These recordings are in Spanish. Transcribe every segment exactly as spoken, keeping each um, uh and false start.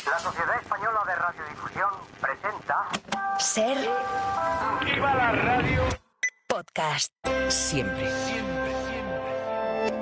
La Sociedad Española de Radiodifusión presenta... Ser. ¡Viva la radio! Podcast. Siempre. Siempre, siempre.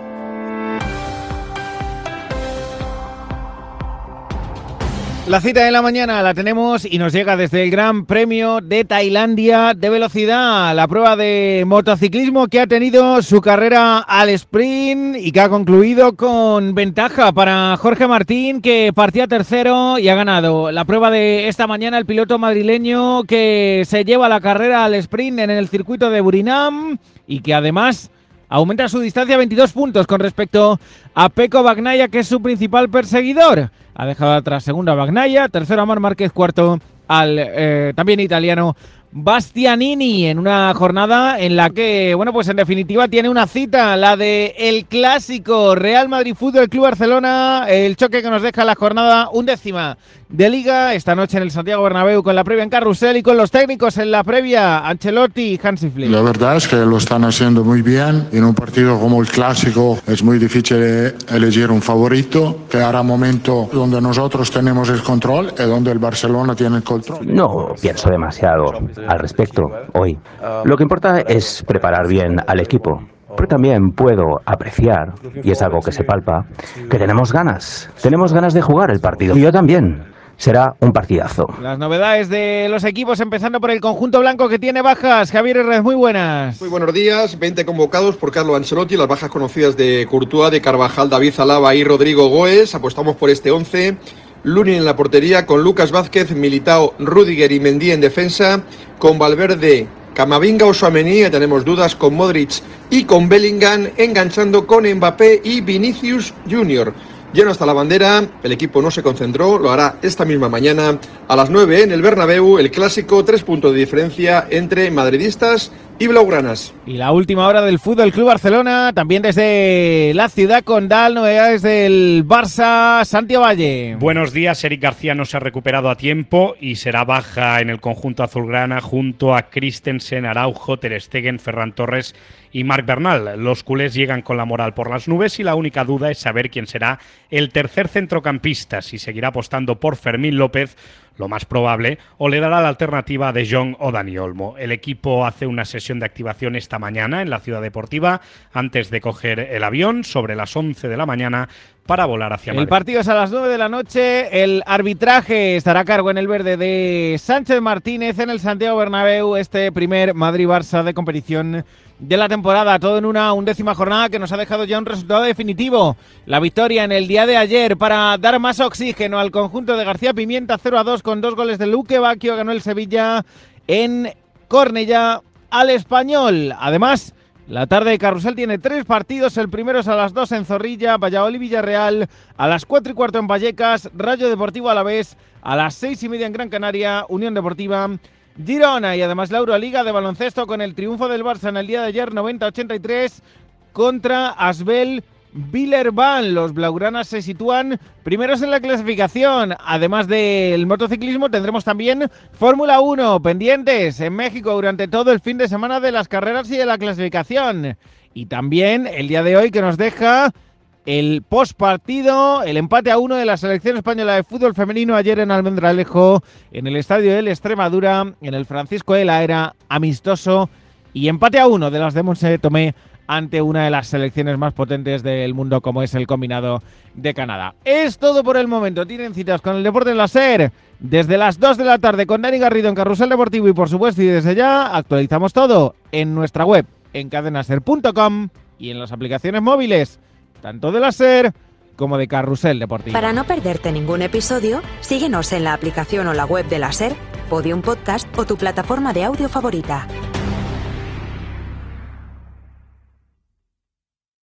La cita de la mañana la tenemos y nos llega desde el Gran Premio de Tailandia de velocidad, la prueba de motociclismo que ha tenido su carrera al sprint y que ha concluido con ventaja para Jorge Martín, que partía tercero y ha ganado la prueba de esta mañana el piloto madrileño que se lleva la carrera al sprint en el circuito de Surinam y que además aumenta su distancia a veintidós puntos con respecto a Pecco Bagnaia, que es su principal perseguidor. Ha dejado atrás segundo a Bagnaia, tercero a Marc Márquez, cuarto al eh, también italiano Bastianini, en una jornada en la que, bueno, pues en definitiva tiene una cita, la de el clásico Real Madrid Fútbol Club Barcelona, el choque que nos deja la jornada undécima de Liga, esta noche en el Santiago Bernabéu, con la previa en Carrusel y con los técnicos en la previa, Ancelotti y Hansi Flick. La verdad es que lo están haciendo muy bien. En un partido como el clásico es muy difícil elegir un favorito, que hará momento donde nosotros tenemos el control y donde el Barcelona tiene el control. No pienso demasiado al respecto hoy. Lo que importa es preparar bien al equipo. Pero también puedo apreciar, y es algo que se palpa, que tenemos ganas. Tenemos ganas de jugar el partido. Y yo también. Será un partidazo. Las novedades de los equipos, empezando por el conjunto blanco que tiene bajas. Javier Herrez, muy buenas. Muy buenos días. veinte convocados por Carlo Ancelotti, las bajas conocidas de Courtois, de Carvajal, David Alaba y Rodrigo Goes. Apostamos por este once. Lunin en la portería, con Lucas Vázquez, Militao, Rüdiger y Mendy en defensa, con Valverde, Camavinga o Tchouaméni. Tenemos dudas con Modric y con Bellingham, enganchando con Mbappé y Vinicius Junior Lleno hasta la bandera, el equipo no se concentró, lo hará esta misma mañana a las nueve en el Bernabéu, el clásico, tres puntos de diferencia entre madridistas y blaugranas. Y la última hora del Fútbol Club Barcelona, también desde la ciudad condal, novedades del Barça, Santiago Valle. Buenos días, Eric García no se ha recuperado a tiempo y será baja en el conjunto azulgrana junto a Christensen, Araujo, Ter Stegen, Ferran Torres y Marc Bernal. Los culés llegan con la moral por las nubes y la única duda es saber quién será el tercer centrocampista, si seguirá apostando por Fermín López, lo más probable, o le dará la alternativa a De Jong o Dani Olmo. El equipo hace una sesión de activación esta mañana en la Ciudad Deportiva antes de coger el avión sobre las once de la mañana para volar hacia Madrid. El partido es a las nueve de la noche, el arbitraje estará a cargo en el verde de Sánchez Martínez en el Santiago Bernabéu, este primer Madrid-Barça de competición de la temporada, todo en una undécima jornada que nos ha dejado ya un resultado definitivo. La victoria en el día de ayer para dar más oxígeno al conjunto de García Pimienta, cero a dos con dos goles de Luque Bacchio, ganó el Sevilla en Cornellá al Español. Además, la tarde de Carrusel tiene tres partidos, el primero es a las dos en Zorrilla, Valladolid Villarreal, a las cuatro y cuarto en Vallecas, Rayo Deportivo Alavés, a las seis y media en Gran Canaria, Unión Deportiva Girona, y además la Euroliga de baloncesto con el triunfo del Barça en el día de ayer, noventa a ochenta y tres contra Asbel Villerban. Los blaugranas se sitúan primeros en la clasificación. Además del motociclismo tendremos también Fórmula uno pendientes en México durante todo el fin de semana de las carreras y de la clasificación. Y también el día de hoy que nos deja el postpartido, el empate a uno de la selección española de fútbol femenino ayer en Almendralejo, en el estadio del Extremadura, en el Francisco de la Era, amistoso, y empate a uno de las de Montse Tomé ante una de las selecciones más potentes del mundo como es el combinado de Canadá. Es todo por el momento. Tienen citas con el deporte en la SER desde las dos de la tarde con Dani Garrido en Carrusel Deportivo y por supuesto y desde ya actualizamos todo en nuestra web en cadenaser punto com y en las aplicaciones móviles tanto de la SER como de Carrusel Deportivo. Para no perderte ningún episodio, síguenos en la aplicación o la web de la SER, Podium Podcast o tu plataforma de audio favorita.